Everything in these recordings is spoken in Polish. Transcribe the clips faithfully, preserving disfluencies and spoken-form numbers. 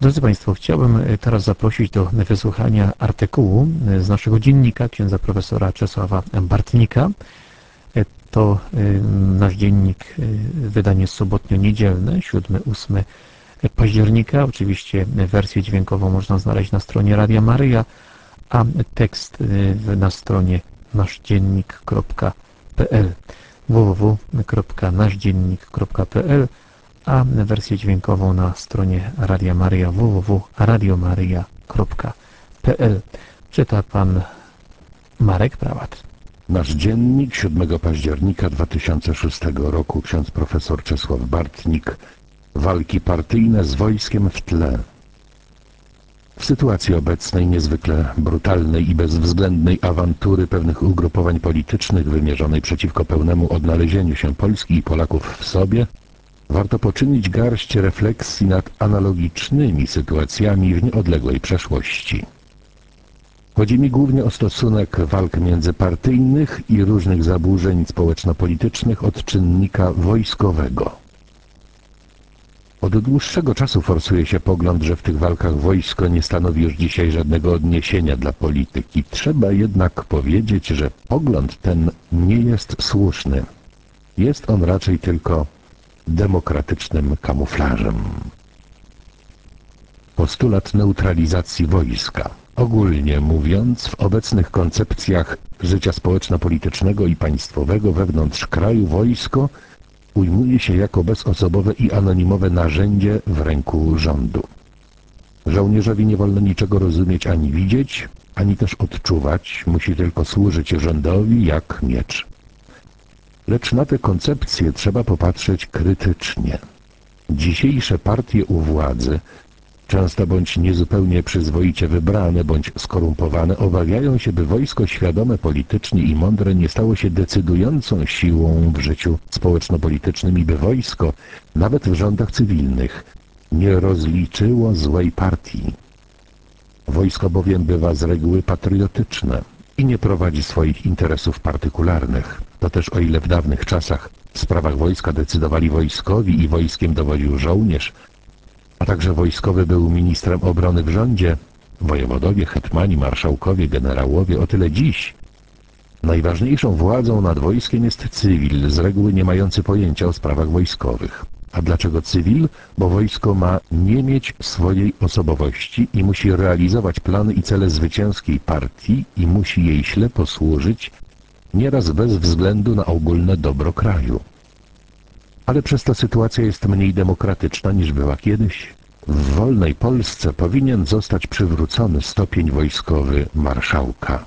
Drodzy Państwo, chciałbym teraz zaprosić do wysłuchania artykułu z naszego dziennika księdza profesora Czesława Bartnika. To nasz dziennik, wydanie sobotnio-niedzielne, siódmego do ósmego października. Oczywiście wersję dźwiękową można znaleźć na stronie Radia Maryja, a tekst na stronie naszdziennik kropka p l w w w kropka naszdziennik kropka p l, a wersję dźwiękową na stronie Radia Maryja w w w kropka radiomaryja kropka p l. Czyta pan Marek Prałat. Nasz dziennik siódmego października dwa tysiące szóstego roku. Ksiądz profesor Czesław Bartnik. Walki partyjne z wojskiem w tle. W sytuacji obecnej niezwykle brutalnej i bezwzględnej awantury pewnych ugrupowań politycznych wymierzonej przeciwko pełnemu odnalezieniu się Polski i Polaków w sobie, warto poczynić garść refleksji nad analogicznymi sytuacjami w nieodległej przeszłości. Chodzi mi głównie o stosunek walk międzypartyjnych i różnych zaburzeń społeczno-politycznych od czynnika wojskowego. Od dłuższego czasu forsuje się pogląd, że w tych walkach wojsko nie stanowi już dzisiaj żadnego odniesienia dla polityki. Trzeba jednak powiedzieć, że pogląd ten nie jest słuszny. Jest on raczej tylko demokratycznym kamuflażem. Postulat neutralizacji wojska. Ogólnie mówiąc, w obecnych koncepcjach życia społeczno-politycznego i państwowego wewnątrz kraju wojsko ujmuje się jako bezosobowe i anonimowe narzędzie w ręku rządu. Żołnierzowi nie wolno niczego rozumieć ani widzieć, ani też odczuwać, musi tylko służyć rządowi jak miecz. Lecz na te koncepcje trzeba popatrzeć krytycznie. Dzisiejsze partie u władzy, często bądź niezupełnie przyzwoicie wybrane, bądź skorumpowane, obawiają się, by wojsko świadome politycznie i mądre nie stało się decydującą siłą w życiu społeczno-politycznym i by wojsko, nawet w rządach cywilnych, nie rozliczyło złej partii. Wojsko bowiem bywa z reguły patriotyczne i nie prowadzi swoich interesów partykularnych. To też o ile w dawnych czasach w sprawach wojska decydowali wojskowi i wojskiem dowodził żołnierz, a także wojskowy był ministrem obrony w rządzie, wojewodowie, hetmani, marszałkowie, generałowie, o tyle dziś najważniejszą władzą nad wojskiem jest cywil, z reguły nie mający pojęcia o sprawach wojskowych. A dlaczego cywil? Bo wojsko ma nie mieć swojej osobowości i musi realizować plany i cele zwycięskiej partii i musi jej ślepo służyć, nieraz bez względu na ogólne dobro kraju. Ale przez to sytuacja jest mniej demokratyczna niż była kiedyś. W wolnej Polsce powinien zostać przywrócony stopień wojskowy marszałka.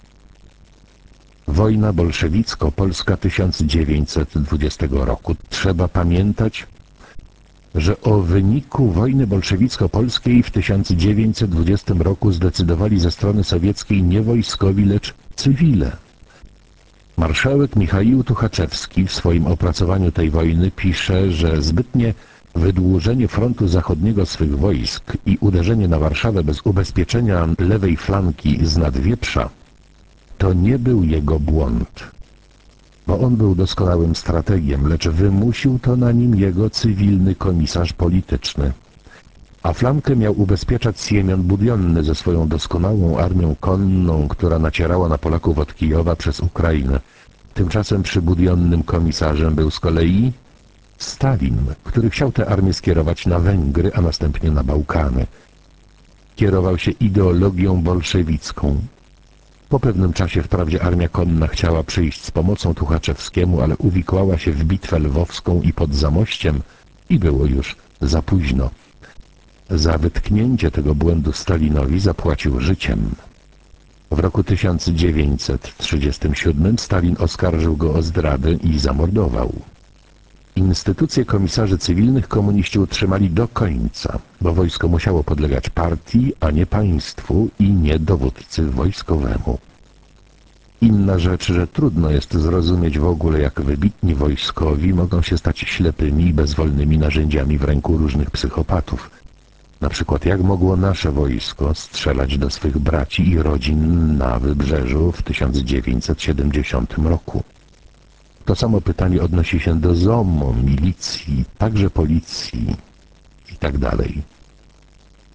Wojna bolszewicko-polska tysiąc dziewięćset dwudziestego roku. Trzeba pamiętać, że o wyniku wojny bolszewicko-polskiej w tysiąc dziewięćset dwudziestym roku zdecydowali ze strony sowieckiej nie wojskowi, lecz cywile. Marszałek Michaił Tuchaczewski w swoim opracowaniu tej wojny pisze, że zbytnie wydłużenie frontu zachodniego swych wojsk i uderzenie na Warszawę bez ubezpieczenia lewej flanki z Nadwieprza to nie był jego błąd, bo on był doskonałym strategiem, lecz wymusił to na nim jego cywilny komisarz polityczny. A flankę miał ubezpieczać Siemion Budionny ze swoją doskonałą armią konną, która nacierała na Polaków od Kijowa przez Ukrainę. Tymczasem przy Budionnym komisarzem był z kolei Stalin, który chciał tę armię skierować na Węgry, a następnie na Bałkany. Kierował się ideologią bolszewicką. Po pewnym czasie wprawdzie armia konna chciała przyjść z pomocą Tuchaczewskiemu, ale uwikłała się w bitwę lwowską i pod Zamościem i było już za późno. Za wytknięcie tego błędu Stalinowi zapłacił życiem. W roku tysiąc dziewięćset trzydziestym siódmym Stalin oskarżył go o zdradę i zamordował. Instytucje komisarzy cywilnych komuniści utrzymali do końca, bo wojsko musiało podlegać partii, a nie państwu i nie dowódcy wojskowemu. Inna rzecz, że trudno jest zrozumieć w ogóle, jak wybitni wojskowi mogą się stać ślepymi i bezwolnymi narzędziami w ręku różnych psychopatów. Na przykład jak mogło nasze wojsko strzelać do swych braci i rodzin na Wybrzeżu w tysiąc dziewięćset siedemdziesiątym roku. To samo pytanie odnosi się do ZOMO, milicji, także policji i tak dalej.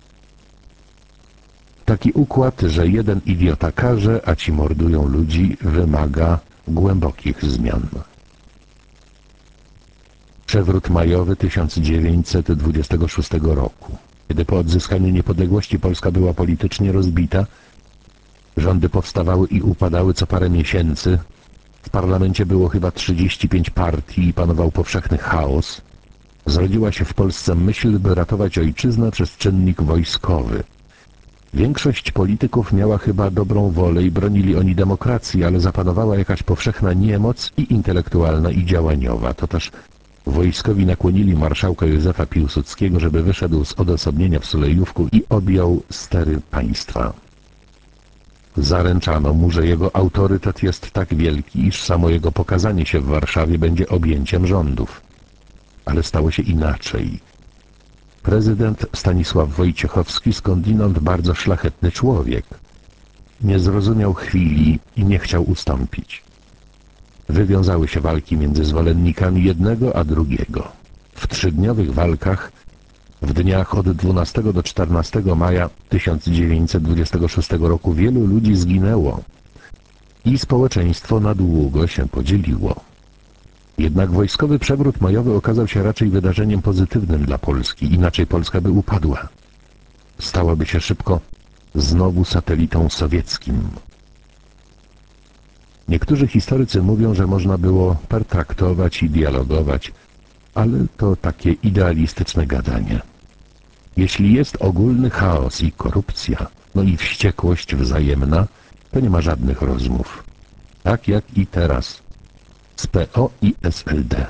Taki układ, że jeden idiota karze, a ci mordują ludzi, wymaga głębokich zmian. Przewrót majowy tysiąc dziewięćset dwudziestego szóstego roku. Kiedy po odzyskaniu niepodległości Polska była politycznie rozbita, rządy powstawały i upadały co parę miesięcy, w parlamencie było chyba trzydzieści pięć partii i panował powszechny chaos, zrodziła się w Polsce myśl, by ratować ojczyznę przez czynnik wojskowy. Większość polityków miała chyba dobrą wolę i bronili oni demokracji, ale zapanowała jakaś powszechna niemoc i intelektualna, i działaniowa. To też wojskowi nakłonili marszałka Józefa Piłsudskiego, żeby wyszedł z odosobnienia w Sulejówku i objął stery państwa. Zaręczano mu, że jego autorytet jest tak wielki, iż samo jego pokazanie się w Warszawie będzie objęciem rządów. Ale stało się inaczej. Prezydent Stanisław Wojciechowski, skądinąd bardzo szlachetny człowiek, nie zrozumiał chwili i nie chciał ustąpić. Wywiązały się walki między zwolennikami jednego a drugiego. W trzydniowych walkach w dniach od dwunastego do czternastego maja tysiąc dziewięćset dwudziestego szóstego roku wielu ludzi zginęło i społeczeństwo na długo się podzieliło. Jednak wojskowy przewrót majowy okazał się raczej wydarzeniem pozytywnym dla Polski, inaczej Polska by upadła. Stałaby się szybko znowu satelitą sowieckim. Niektórzy historycy mówią, że można było pertraktować i dialogować, ale to takie idealistyczne gadanie. Jeśli jest ogólny chaos i korupcja, no i wściekłość wzajemna, to nie ma żadnych rozmów. Tak jak i teraz z P O i S L D.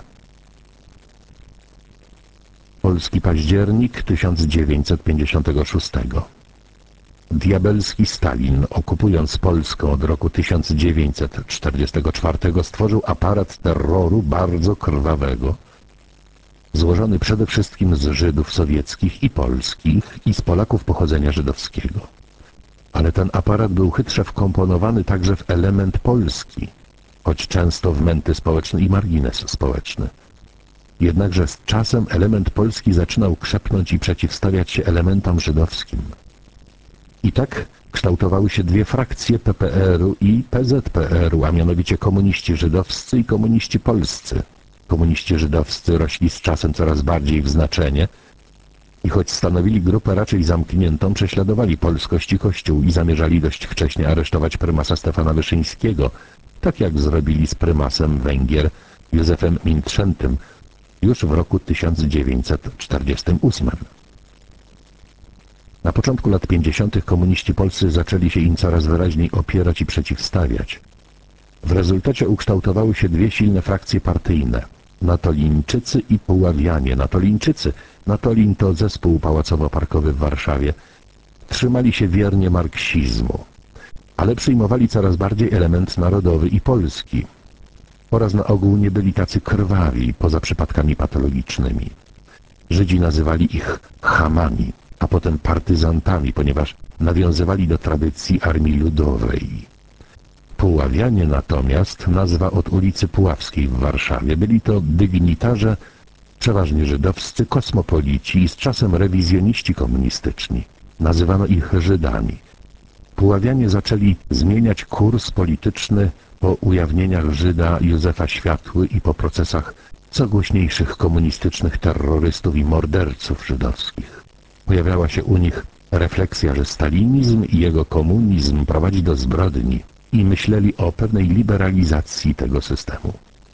Polski październik tysiąc dziewięćset pięćdziesiątego szóstego. Diabelski Stalin, okupując Polskę od roku tysiąc dziewięćset czterdziestego czwartego, stworzył aparat terroru bardzo krwawego, złożony przede wszystkim z Żydów sowieckich i polskich i z Polaków pochodzenia żydowskiego. Ale ten aparat był chytrze wkomponowany także w element polski, choć często w męty społeczny i margines społeczny. Jednakże z czasem element polski zaczynał krzepnąć i przeciwstawiać się elementom żydowskim. I tak kształtowały się dwie frakcje P P R u i P Z P R u, a mianowicie komuniści żydowscy i komuniści polscy. Komuniści żydowscy rośli z czasem coraz bardziej w znaczenie i choć stanowili grupę raczej zamkniętą, prześladowali polskość i Kościół i zamierzali dość wcześnie aresztować prymasa Stefana Wyszyńskiego, tak jak zrobili z prymasem Węgier Józefem Mintrzętym już w roku tysiąc dziewięćset czterdziestym ósmym. Na początku lat pięćdziesiątych komuniści polscy zaczęli się im coraz wyraźniej opierać i przeciwstawiać. W rezultacie ukształtowały się dwie silne frakcje partyjne – Natolińczycy i Puławianie. Natolińczycy, Natolin to zespół pałacowo-parkowy w Warszawie, trzymali się wiernie marksizmu, ale przyjmowali coraz bardziej element narodowy i polski. Oraz na ogół nie byli tacy krwawi, poza przypadkami patologicznymi. Żydzi nazywali ich chamami, a potem partyzantami, ponieważ nawiązywali do tradycji Armii Ludowej. Puławianie natomiast, nazwa od ulicy Puławskiej w Warszawie, byli to dygnitarze, przeważnie żydowscy, kosmopolici i z czasem rewizjoniści komunistyczni. Nazywano ich Żydami. Puławianie zaczęli zmieniać kurs polityczny po ujawnieniach Żyda Józefa Światły i po procesach co głośniejszych komunistycznych terrorystów i morderców żydowskich. Pojawiała się u nich refleksja, że stalinizm i jego komunizm prowadzi do zbrodni i myśleli o pewnej liberalizacji tego systemu.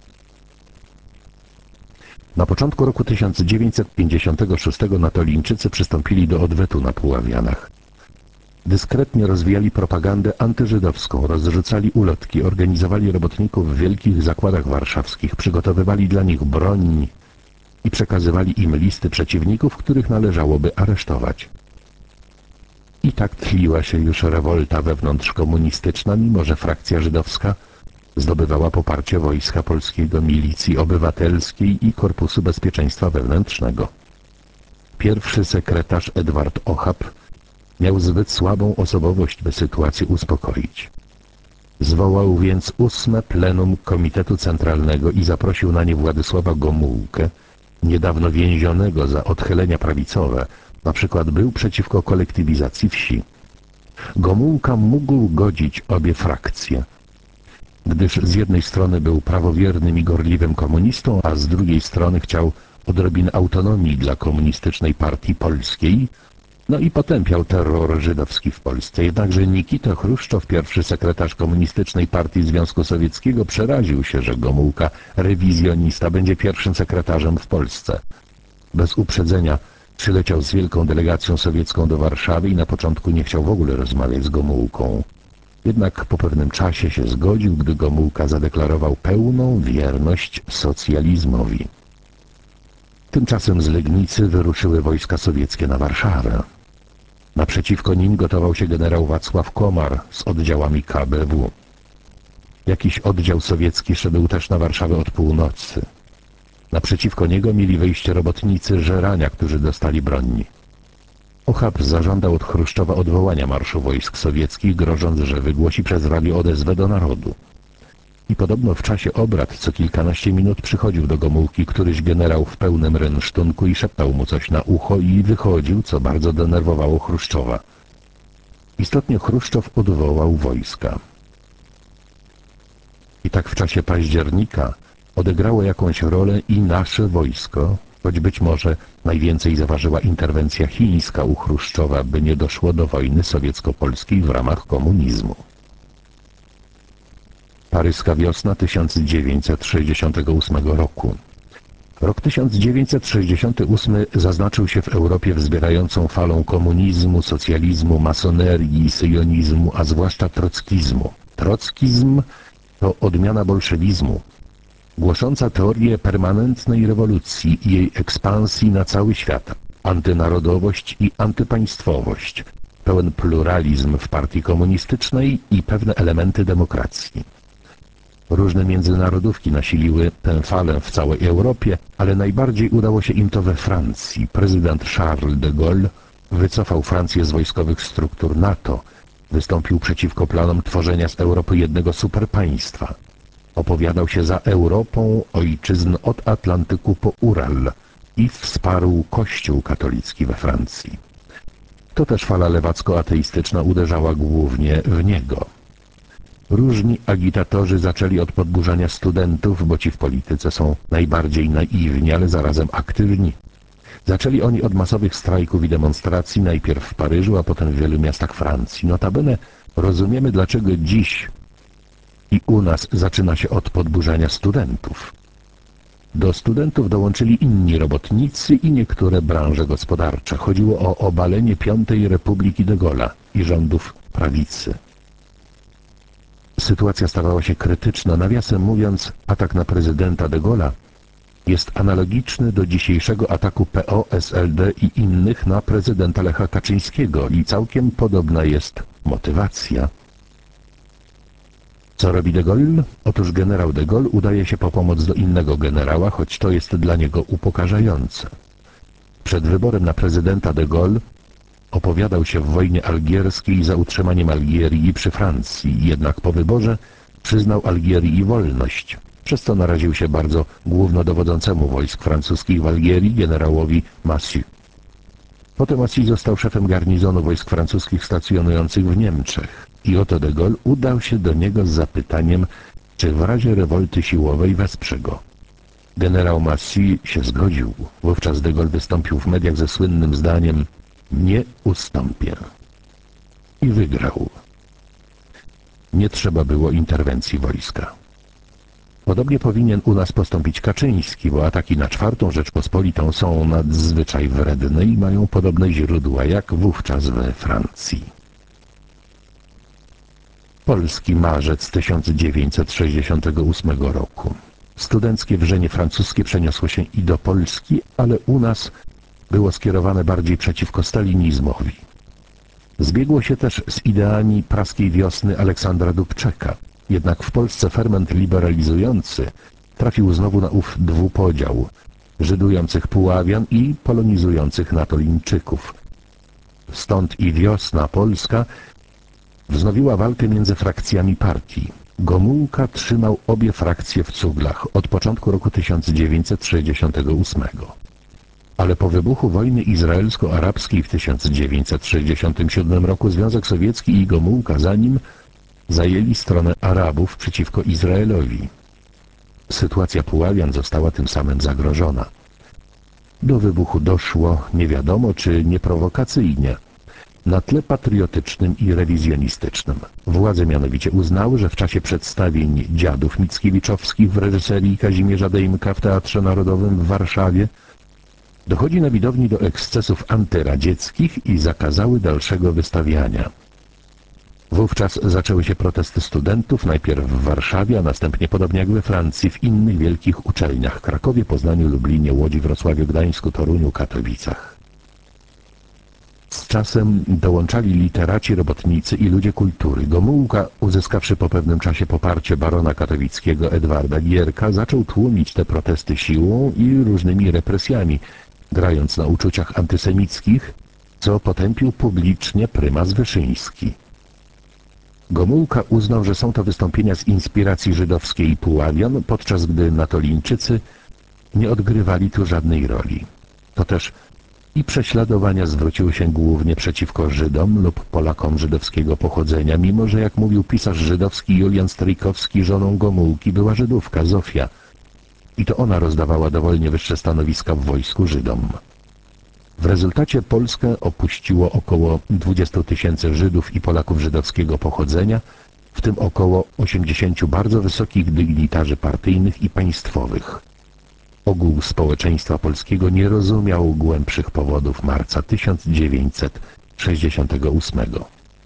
Na początku roku tysiąc dziewięćset pięćdziesiątego szóstego Natolińczycy przystąpili do odwetu na Puławianach. Dyskretnie rozwijali propagandę antyżydowską, rozrzucali ulotki, organizowali robotników w wielkich zakładach warszawskich, przygotowywali dla nich broń i przekazywali im listy przeciwników, których należałoby aresztować. I tak tliła się już rewolta wewnątrzkomunistyczna, mimo że frakcja żydowska zdobywała poparcie Wojska Polskiego, Milicji Obywatelskiej i Korpusu Bezpieczeństwa Wewnętrznego. Pierwszy sekretarz Edward Ochab miał zbyt słabą osobowość, by sytuację uspokoić. Zwołał więc ósme plenum Komitetu Centralnego i zaprosił na nie Władysława Gomułkę, niedawno więzionego za odchylenia prawicowe, na przykład był przeciwko kolektywizacji wsi. Gomułka mógł godzić obie frakcje, gdyż z jednej strony był prawowiernym i gorliwym komunistą, a z drugiej strony chciał odrobiny autonomii dla komunistycznej partii polskiej, no i potępiał terror żydowski w Polsce. Jednakże Nikita Chruszczow, pierwszy sekretarz Komunistycznej Partii Związku Sowieckiego, przeraził się, że Gomułka, rewizjonista, będzie pierwszym sekretarzem w Polsce. Bez uprzedzenia przyleciał z wielką delegacją sowiecką do Warszawy i na początku nie chciał w ogóle rozmawiać z Gomułką. Jednak po pewnym czasie się zgodził, gdy Gomułka zadeklarował pełną wierność socjalizmowi. Tymczasem z Legnicy wyruszyły wojska sowieckie na Warszawę. Naprzeciwko nim gotował się generał Wacław Komar z oddziałami K B W. Jakiś oddział sowiecki szedł też na Warszawę od północy. Naprzeciwko niego mieli wejście robotnicy Żerania, którzy dostali broń. Ochab zażądał od Chruszczowa odwołania marszu wojsk sowieckich, grożąc, że wygłosi przez radio odezwę do narodu. I podobno w czasie obrad co kilkanaście minut przychodził do Gomułki któryś generał w pełnym rynsztunku i szeptał mu coś na ucho i wychodził, co bardzo denerwowało Chruszczowa. Istotnie Chruszczow odwołał wojska. I tak w czasie października odegrało jakąś rolę i nasze wojsko, choć być może najwięcej zaważyła interwencja chińska u Chruszczowa, by nie doszło do wojny sowiecko-polskiej w ramach komunizmu. Paryska wiosna tysiąc dziewięćset sześćdziesiątego ósmego roku. Rok tysiąc dziewięćset sześćdziesiąty ósmy zaznaczył się w Europie wzbierającą falą komunizmu, socjalizmu, masonerii, syjonizmu, a zwłaszcza trockizmu. Trockizm to odmiana bolszewizmu, głosząca teorię permanentnej rewolucji i jej ekspansji na cały świat, antynarodowość i antypaństwowość, pełen pluralizm w partii komunistycznej i pewne elementy demokracji. Różne międzynarodówki nasiliły tę falę w całej Europie, ale najbardziej udało się im to we Francji. Prezydent Charles de Gaulle wycofał Francję z wojskowych struktur NATO, wystąpił przeciwko planom tworzenia z Europy jednego superpaństwa. Opowiadał się za Europą ojczyzn od Atlantyku po Ural i wsparł Kościół katolicki we Francji. To też fala lewacko-ateistyczna uderzała głównie w niego. Różni agitatorzy zaczęli od podburzania studentów, bo ci w polityce są najbardziej naiwni, ale zarazem aktywni. Zaczęli oni od masowych strajków i demonstracji, najpierw w Paryżu, a potem w wielu miastach Francji. Notabene rozumiemy, dlaczego dziś i u nas zaczyna się od podburzania studentów. Do studentów dołączyli inni robotnicy i niektóre branże gospodarcze. Chodziło o obalenie Piątej Republiki de Gaulle'a i rządów prawicy. Sytuacja stawała się krytyczna. Nawiasem mówiąc, atak na prezydenta de Gaulle'a jest analogiczny do dzisiejszego ataku P O, S L D i innych na prezydenta Lecha Kaczyńskiego i całkiem podobna jest motywacja. Co robi de Gaulle? Otóż generał de Gaulle udaje się po pomoc do innego generała, choć to jest dla niego upokarzające. Przed wyborem na prezydenta de Gaulle opowiadał się w wojnie algierskiej za utrzymaniem Algierii przy Francji, jednak po wyborze przyznał Algierii wolność, przez co naraził się bardzo głównodowodzącemu wojsk francuskich w Algierii, generałowi Massy. Potem Massy został szefem garnizonu wojsk francuskich stacjonujących w Niemczech i oto de Gaulle udał się do niego z zapytaniem, czy w razie rewolty siłowej wesprze go. Generał Massy się zgodził. Wówczas de Gaulle wystąpił w mediach ze słynnym zdaniem: nie ustąpię. I wygrał. Nie trzeba było interwencji wojska. Podobnie powinien u nas postąpić Kaczyński, bo ataki na czwartą Rzeczpospolitą są nadzwyczaj wredne i mają podobne źródła jak wówczas we Francji. Polski marzec tysiąc dziewięćset sześćdziesiątego ósmego roku. Studenckie wrzenie francuskie przeniosło się i do Polski, ale u nas było skierowane bardziej przeciwko stalinizmowi. Zbiegło się też z ideami praskiej wiosny Aleksandra Dubczeka. Jednak w Polsce ferment liberalizujący trafił znowu na ów dwupodział żydujących Puławian i polonizujących Natolińczyków. Stąd i wiosna polska wznowiła walkę między frakcjami partii. Gomułka trzymał obie frakcje w cuglach od początku roku tysiąc dziewięćset sześćdziesiątego ósmego. Ale po wybuchu wojny izraelsko-arabskiej w tysiąc dziewięćset sześćdziesiątym siódmym roku Związek Sowiecki i Gomułka za nim zajęli stronę Arabów przeciwko Izraelowi. Sytuacja Puławian została tym samym zagrożona. Do wybuchu doszło, nie wiadomo czy nieprowokacyjnie, na tle patriotycznym i rewizjonistycznym. Władze mianowicie uznały, że w czasie przedstawień Dziadów Mickiewiczowskich w reżyserii Kazimierza Dejmka w Teatrze Narodowym w Warszawie dochodzi na widowni do ekscesów antyradzieckich i zakazały dalszego wystawiania. Wówczas zaczęły się protesty studentów, najpierw w Warszawie, a następnie, podobnie jak we Francji, w innych wielkich uczelniach: Krakowie, Poznaniu, Lublinie, Łodzi, Wrocławiu, Gdańsku, Toruniu, Katowicach. Z czasem dołączali literaci, robotnicy i ludzie kultury. Gomułka, uzyskawszy po pewnym czasie poparcie barona katowickiego Edwarda Gierka, zaczął tłumić te protesty siłą i różnymi represjami, grając na uczuciach antysemickich, co potępił publicznie prymas Wyszyński. Gomułka uznał, że są to wystąpienia z inspiracji żydowskiej i Puławian, podczas gdy natolińczycy nie odgrywali tu żadnej roli. To też i prześladowania zwróciły się głównie przeciwko Żydom lub Polakom żydowskiego pochodzenia, mimo że, jak mówił pisarz żydowski Julian Stryjkowski, żoną Gomułki była Żydówka Zofia i to ona rozdawała dowolnie wyższe stanowiska w wojsku Żydom. W rezultacie Polskę opuściło około dwudziestu tysięcy Żydów i Polaków żydowskiego pochodzenia, w tym około osiemdziesięciu bardzo wysokich dygnitarzy partyjnych i państwowych. Ogół społeczeństwa polskiego nie rozumiał głębszych powodów marca tysiąc dziewięćset sześćdziesiątego ósmego.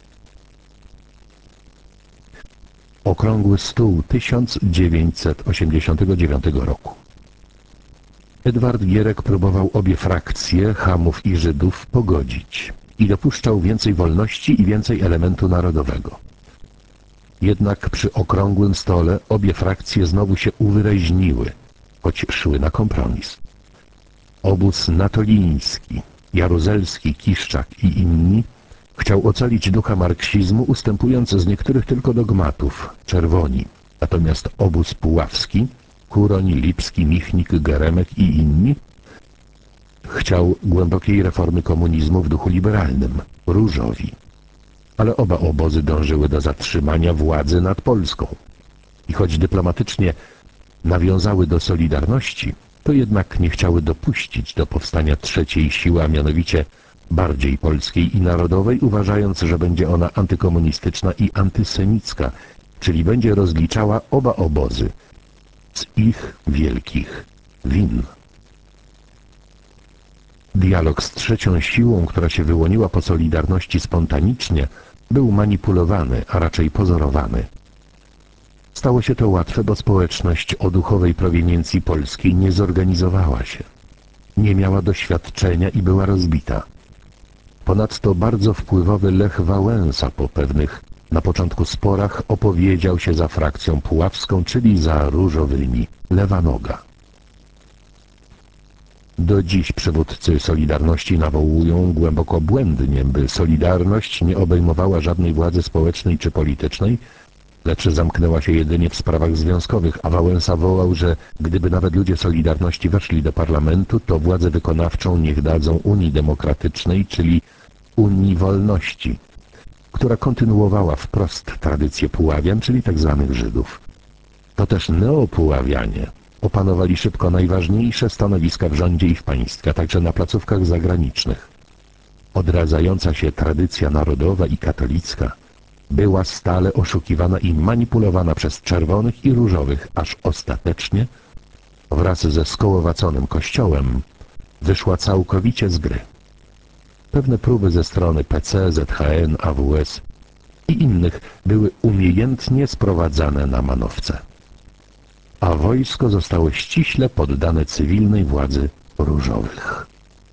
Okrągły stół tysiąc dziewięćset osiemdziesiątego dziewiątego roku. Edward Gierek próbował obie frakcje, Chamów i Żydów, pogodzić i dopuszczał więcej wolności i więcej elementu narodowego. Jednak przy okrągłym stole obie frakcje znowu się uwyraźniły, choć szły na kompromis. Obóz natoliński, jaruzelski, Kiszczak i inni chciał ocalić ducha marksizmu, ustępując z niektórych tylko dogmatów, czerwoni. Natomiast obóz puławski, Kuroń, Lipski, Michnik, Geremek i inni chciał głębokiej reformy komunizmu w duchu liberalnym, różowi. Ale oba obozy dążyły do zatrzymania władzy nad Polską. I choć dyplomatycznie nawiązały do Solidarności, to jednak nie chciały dopuścić do powstania trzeciej siły, a mianowicie bardziej polskiej i narodowej, uważając, że będzie ona antykomunistyczna i antysemicka, czyli będzie rozliczała oba obozy z ich wielkich win. Dialog z trzecią siłą, która się wyłoniła po Solidarności spontanicznie, był manipulowany, a raczej pozorowany. Stało się to łatwe, bo społeczność o duchowej proweniencji polskiej nie zorganizowała się. Nie miała doświadczenia i była rozbita. Ponadto bardzo wpływowy Lech Wałęsa po pewnych na początku sporach opowiedział się za frakcją puławską, czyli za różowymi, lewa noga. Do dziś przywódcy Solidarności nawołują głęboko błędnie, by Solidarność nie obejmowała żadnej władzy społecznej czy politycznej, lecz zamknęła się jedynie w sprawach związkowych, a Wałęsa wołał, że gdyby nawet ludzie Solidarności weszli do parlamentu, to władzę wykonawczą niech dadzą Unii Demokratycznej, czyli Unii Wolności, która kontynuowała wprost tradycję Puławian, czyli tzw. Żydów. To też neopuławianie opanowali szybko najważniejsze stanowiska w rządzie i w państwie, a także na placówkach zagranicznych. Odradzająca się tradycja narodowa i katolicka była stale oszukiwana i manipulowana przez czerwonych i różowych, aż ostatecznie, wraz ze skołowaconym kościołem, wyszła całkowicie z gry. Pewne próby ze strony P C, Z H N, A W S i innych były umiejętnie sprowadzane na manowce, a wojsko zostało ściśle poddane cywilnej władzy różowych.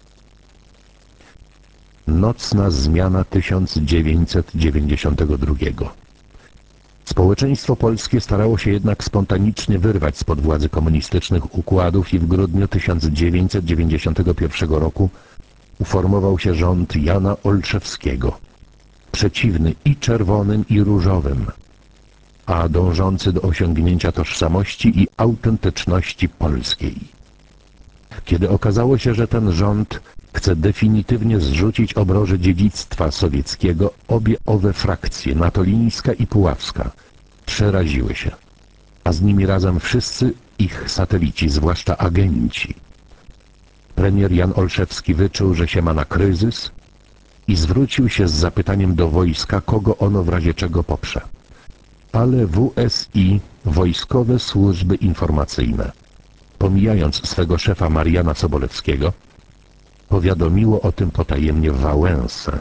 Nocna zmiana tysiąc dziewięćset dziewięćdziesiątego drugiego. Społeczeństwo polskie starało się jednak spontanicznie wyrwać spod władzy komunistycznych układów i w grudniu tysiąc dziewięćset dziewięćdziesiątego pierwszego roku uformował się rząd Jana Olszewskiego, przeciwny i czerwonym, i różowym, a dążący do osiągnięcia tożsamości i autentyczności polskiej. kiedy okazało się, że ten rząd chce definitywnie zrzucić obroże dziedzictwa sowieckiego, obie owe frakcje, natolińska i puławska, przeraziły się, a z nimi razem wszyscy ich satelici, zwłaszcza agenci. Premier Jan Olszewski wyczuł, że się ma na kryzys i zwrócił się z zapytaniem do wojska, kogo ono w razie czego poprze. Ale W S I, wojskowe służby informacyjne, pomijając swego szefa Mariana Sobolewskiego, powiadomiło o tym potajemnie Wałęsę.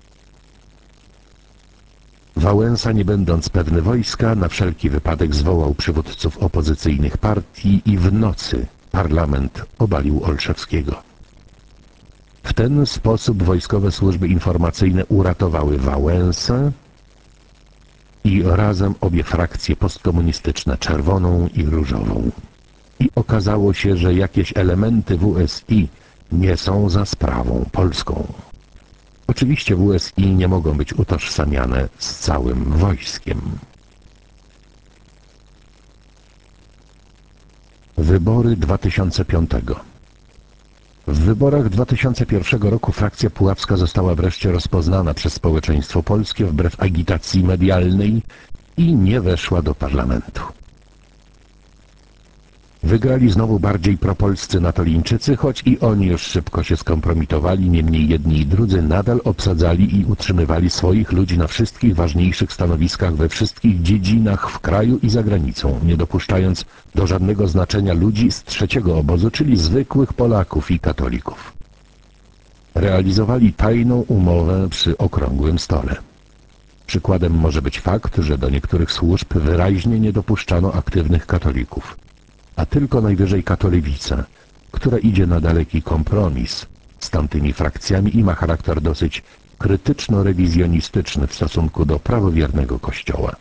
Wałęsa, nie będąc pewny wojska, na wszelki wypadek zwołał przywódców opozycyjnych partii i w nocy parlament obalił Olszewskiego. W ten sposób wojskowe służby informacyjne uratowały Wałęsę i razem obie frakcje postkomunistyczne, czerwoną i różową. I okazało się, że jakieś elementy W S I nie są za sprawą polską. Oczywiście W S I nie mogą być utożsamiane z całym wojskiem. Wybory dwa tysiące piątego. W wyborach dwa tysiące pierwszego roku frakcja puławska została wreszcie rozpoznana przez społeczeństwo polskie wbrew agitacji medialnej i nie weszła do parlamentu. Wygrali znowu bardziej propolscy natolińczycy, choć i oni już szybko się skompromitowali, niemniej jedni i drudzy nadal obsadzali i utrzymywali swoich ludzi na wszystkich ważniejszych stanowiskach we wszystkich dziedzinach w kraju i za granicą, nie dopuszczając do żadnego znaczenia ludzi z trzeciego obozu, czyli zwykłych Polaków i katolików. Realizowali tajną umowę przy okrągłym stole. Przykładem może być fakt, że do niektórych służb wyraźnie nie dopuszczano aktywnych katolików, a tylko najwyżej katoliwica, która idzie na daleki kompromis z tamtymi frakcjami i ma charakter dosyć krytyczno-rewizjonistyczny w stosunku do prawowiernego Kościoła.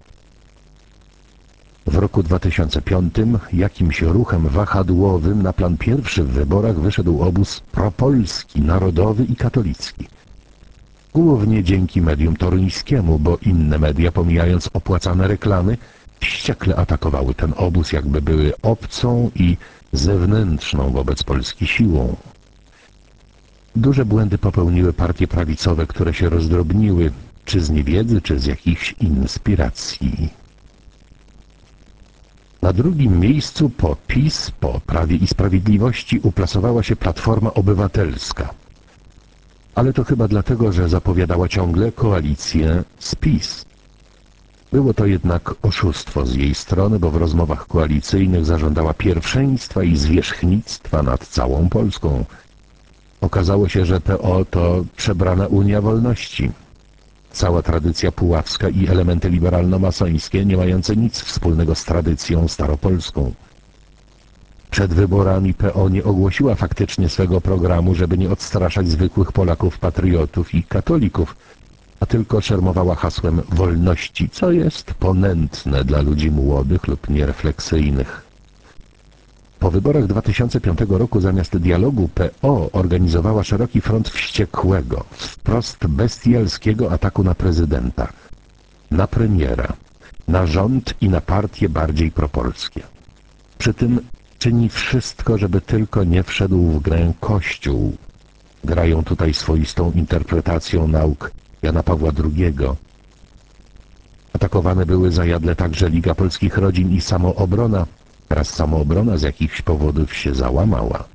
W roku dwa tysiące piątym jakimś ruchem wahadłowym na plan pierwszy w wyborach wyszedł obóz propolski, narodowy i katolicki. Głównie dzięki medium toruńskiemu, bo inne media, pomijając opłacane reklamy, wściekle atakowały ten obóz, jakby były obcą i zewnętrzną wobec Polski siłą. Duże błędy popełniły partie prawicowe, które się rozdrobniły, czy z niewiedzy, czy z jakichś inspiracji. Na drugim miejscu po PiS, po Prawie i Sprawiedliwości, uplasowała się Platforma Obywatelska. Ale to chyba dlatego, że zapowiadała ciągle koalicję z PiS. Było to jednak oszustwo z jej strony, bo w rozmowach koalicyjnych zażądała pierwszeństwa i zwierzchnictwa nad całą Polską. Okazało się, że P O to przebrana Unia Wolności. Cała tradycja puławska i elementy liberalno-masońskie, nie mające nic wspólnego z tradycją staropolską. Przed wyborami P O nie ogłosiła faktycznie swego programu, żeby nie odstraszać zwykłych Polaków, patriotów i katolików, a tylko szermowała hasłem wolności, co jest ponętne dla ludzi młodych lub nierefleksyjnych. Po wyborach dwa tysiące piątego roku zamiast dialogu P O organizowała szeroki front wściekłego, wprost bestialskiego ataku na prezydenta, na premiera, na rząd i na partie bardziej propolskie. Przy tym czyni wszystko, żeby tylko nie wszedł w grę Kościół. Grają tutaj swoistą interpretacją nauk Jana Pawła drugiego. Atakowane były zajadle także Liga Polskich Rodzin i Samoobrona. Teraz Samoobrona z jakichś powodów się załamała.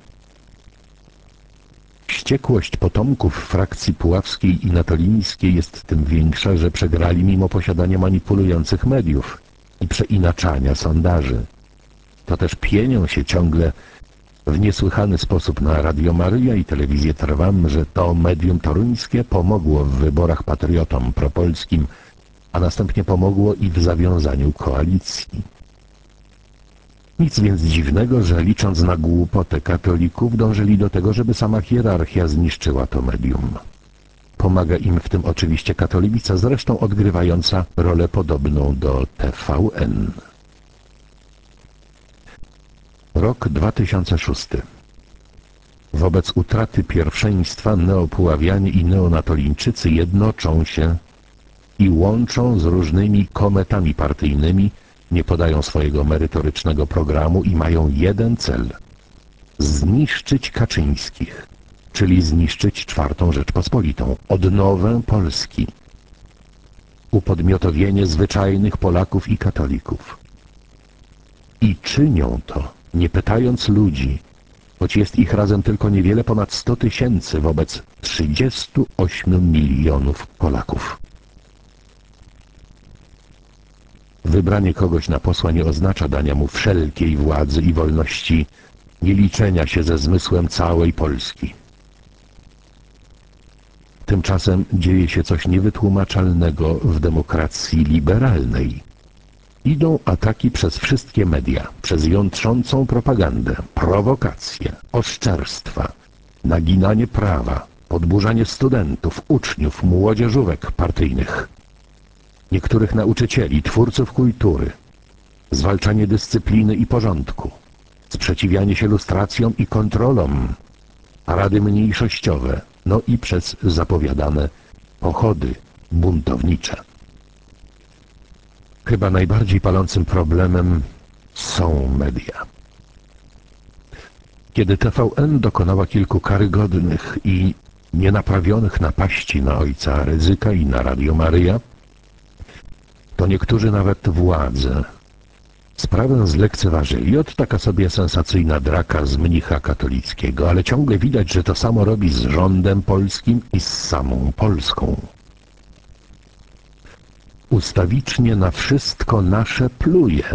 Wściekłość potomków frakcji puławskiej i natolińskiej jest tym większa, że przegrali mimo posiadania manipulujących mediów i przeinaczania sondaży. To też pienią się ciągle w niesłychany sposób na Radio Maryja i telewizję Trwam, że to medium toruńskie pomogło w wyborach patriotom propolskim, a następnie pomogło i w zawiązaniu koalicji. Nic więc dziwnego, że licząc na głupotę katolików dążyli do tego, żeby sama hierarchia zniszczyła to medium. Pomaga im w tym oczywiście katolica, zresztą odgrywająca rolę podobną do T V N. Rok dwa tysiące szósty. Wobec utraty pierwszeństwa neopuławianie i neonatolińczycy jednoczą się i łączą z różnymi kometami partyjnymi, nie podają swojego merytorycznego programu i mają jeden cel – zniszczyć Kaczyńskich, czyli zniszczyć czwartą Rzeczpospolitą, odnowę Polski, upodmiotowienie zwyczajnych Polaków i katolików. I czynią to, nie pytając ludzi, choć jest ich razem tylko niewiele ponad sto tysięcy wobec trzydziestu ośmiu milionów Polaków. Wybranie kogoś na posła nie oznacza dania mu wszelkiej władzy i wolności, nie liczenia się ze zmysłem całej Polski. Tymczasem dzieje się coś niewytłumaczalnego w demokracji liberalnej. Idą ataki przez wszystkie media, przez jątrzącą propagandę, prowokacje, oszczerstwa, naginanie prawa, podburzanie studentów, uczniów, młodzieżówek partyjnych, niektórych nauczycieli, twórców kultury, zwalczanie dyscypliny i porządku, sprzeciwianie się lustracjom i kontrolom, parady mniejszościowe, no i przez zapowiadane pochody buntownicze. Chyba najbardziej palącym problemem są media. Kiedy T V N dokonała kilku karygodnych i nienaprawionych napaści na ojca Rydzyka i na Radio Maryja, to niektórzy nawet władze sprawę zlekceważyli. Ot taka sobie sensacyjna draka z mnicha katolickiego, ale ciągle widać, że to samo robi z rządem polskim i z samą Polską. Ustawicznie na wszystko nasze pluje.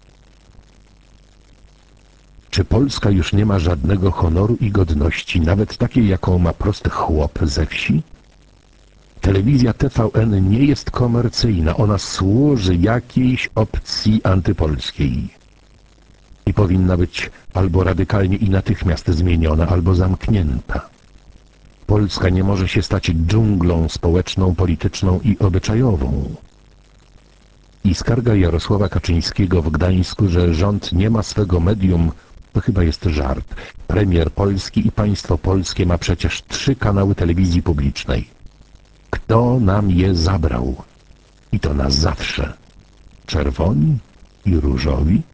Czy Polska już nie ma żadnego honoru i godności, nawet takiej, jaką ma prosty chłop ze wsi? Telewizja T V N nie jest komercyjna, ona służy jakiejś opcji antypolskiej. I powinna być albo radykalnie i natychmiast zmieniona, albo zamknięta. Polska nie może się stać dżunglą społeczną, polityczną i obyczajową. I skarga Jarosława Kaczyńskiego w Gdańsku, że rząd nie ma swego medium, to chyba jest żart. Premier Polski i państwo polskie ma przecież trzy kanały telewizji publicznej. Kto nam je zabrał? I to na zawsze. Czerwoni i różowi?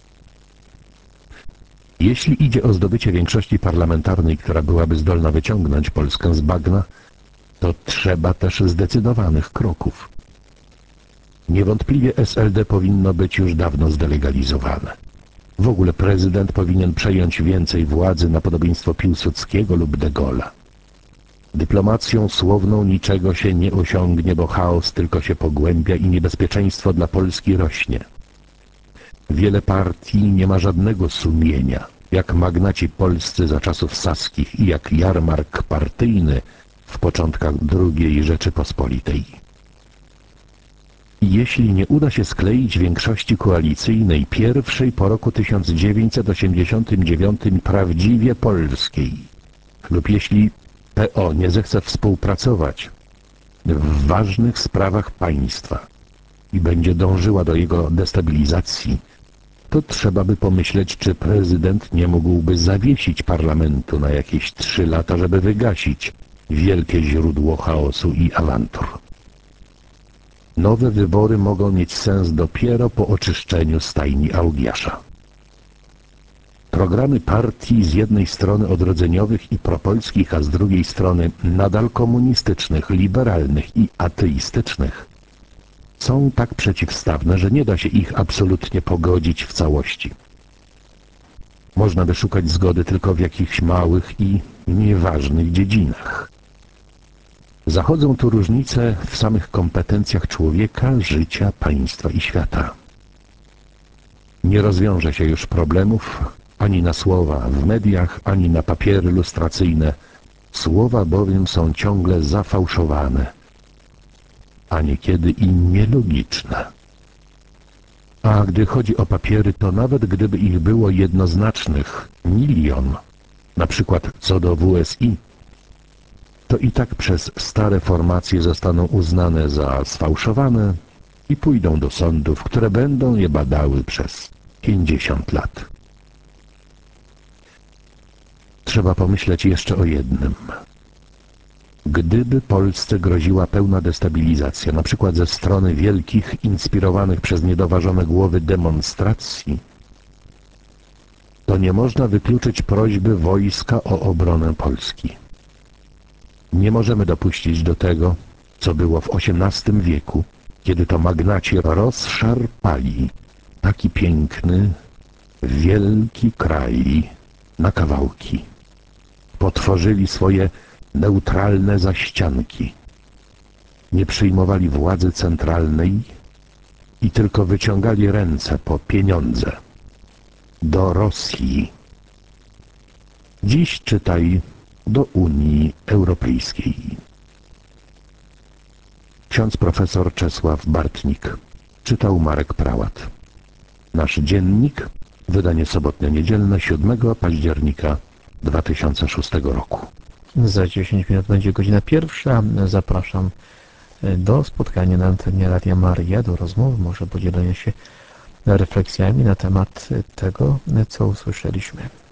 Jeśli idzie o zdobycie większości parlamentarnej, która byłaby zdolna wyciągnąć Polskę z bagna, to trzeba też zdecydowanych kroków. Niewątpliwie S L D powinno być już dawno zdelegalizowane. W ogóle prezydent powinien przejąć więcej władzy na podobieństwo Piłsudskiego lub de Gaulle'a. Dyplomacją słowną niczego się nie osiągnie, bo chaos tylko się pogłębia i niebezpieczeństwo dla Polski rośnie. Wiele partii nie ma żadnego sumienia, jak magnaci polscy za czasów saskich i jak jarmark partyjny w początkach drugiej Rzeczypospolitej. I jeśli nie uda się skleić większości koalicyjnej pierwszej po roku tysiąc dziewięćset osiemdziesiątym dziewiątym prawdziwie polskiej, lub jeśli P O nie zechce współpracować w ważnych sprawach państwa i będzie dążyła do jego destabilizacji, to trzeba by pomyśleć, czy prezydent nie mógłby zawiesić parlamentu na jakieś trzy lata, żeby wygasić wielkie źródło chaosu i awantur. Nowe wybory mogą mieć sens dopiero po oczyszczeniu stajni Augiasza. Programy partii z jednej strony odrodzeniowych i propolskich, a z drugiej strony nadal komunistycznych, liberalnych i ateistycznych są tak przeciwstawne, że nie da się ich absolutnie pogodzić w całości. Można by szukać zgody tylko w jakichś małych i nieważnych dziedzinach. Zachodzą tu różnice w samych kompetencjach człowieka, życia, państwa i świata. Nie rozwiąże się już problemów ani na słowa w mediach, ani na papiery lustracyjne. Słowa bowiem są ciągle zafałszowane, a niekiedy i nielogiczne. A gdy chodzi o papiery, to nawet gdyby ich było jednoznacznych milion, na przykład co do W S I, to i tak przez stare formacje zostaną uznane za sfałszowane i pójdą do sądów, które będą je badały przez pięćdziesiąt lat. Trzeba pomyśleć jeszcze o jednym. Gdyby Polsce groziła pełna destabilizacja, na przykład ze strony wielkich, inspirowanych przez niedoważone głowy demonstracji, to nie można wykluczyć prośby wojska o obronę Polski. Nie możemy dopuścić do tego, co było w osiemnastym wieku, kiedy to magnaci rozszarpali taki piękny, wielki kraj na kawałki. Potworzyli swoje neutralne zaścianki. Nie przyjmowali władzy centralnej i tylko wyciągali ręce po pieniądze. Do Rosji. Dziś czytaj do Unii Europejskiej. Ksiądz profesor Czesław Bartnik. Czytał Marek Prałat. Nasz dziennik, wydanie sobotnio-niedzielne siódmego października dwa tysiące szóstego roku. Za dziesięć minut będzie godzina pierwsza. Zapraszam do spotkania na antenie Radia Maryja, do rozmowy, może podzielenia się refleksjami na temat tego, co usłyszeliśmy.